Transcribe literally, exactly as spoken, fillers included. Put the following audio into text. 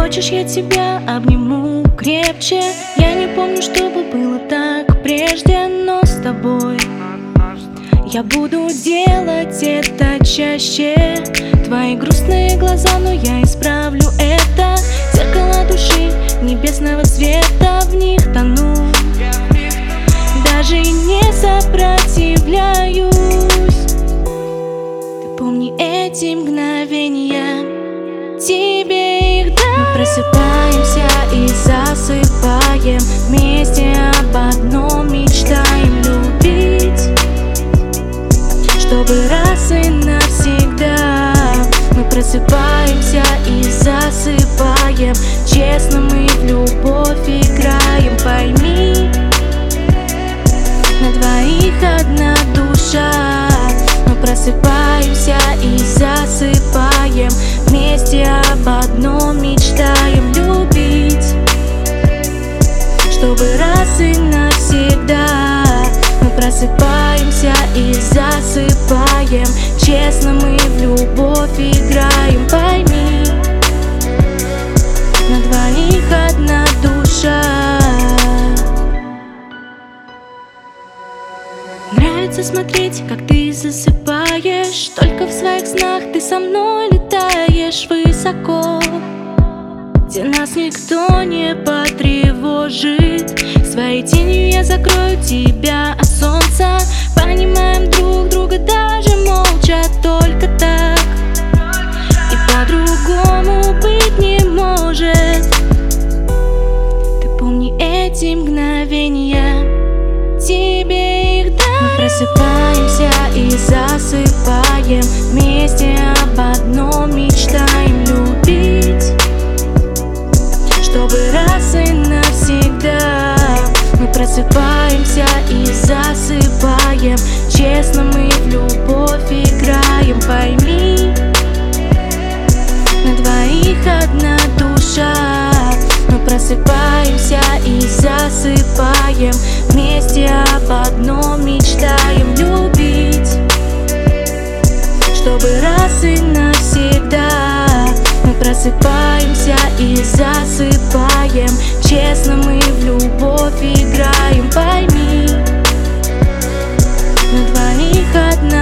Хочешь, я тебя обниму крепче? Я не помню, чтобы было так прежде, но с тобой я буду делать это чаще. Твои грустные глаза, но я исправлю это. Зеркало души небесного света, в них тону, даже и не сопротивляюсь. Ты помни эти мгновения, тебе их дам. Мы просыпаемся и засыпаем вместе, об одном мечтаем любить, чтобы раз и навсегда. Мы просыпаемся и засыпаем, честно мы в любовь играем. Пойми, на двоих одна душа. Мы просыпаемся и засыпаем вместе, об одном мечтаем любить, чтобы раз и навсегда. Мы просыпаемся и засыпаем, честно мы в любовь играем. Пойми, на двоих одна душа. Нравится смотреть, как ты засыпаешь, только в своих снах ты со мной летаешь высоко, где нас никто не потревожит. Своей тенью я закрою тебя от солнца. Понимаем друг друга даже молча, только так, и по-другому быть не может. Ты помни эти мгновения, тебе их дам. Мы просыпаемся и засыпаем вместе, об одном мечтаем любить, чтобы раз и навсегда. Мы просыпаемся и засыпаем, честно мы в любовь играем. Пойми, на двоих одна душа. Мы просыпаемся и засыпаем вместе, об одном мечтаем любить, чтобы раз и навсегда. Мы просыпаемся и засыпаем, честно мы в любовь играем. Пойми, на двоих одна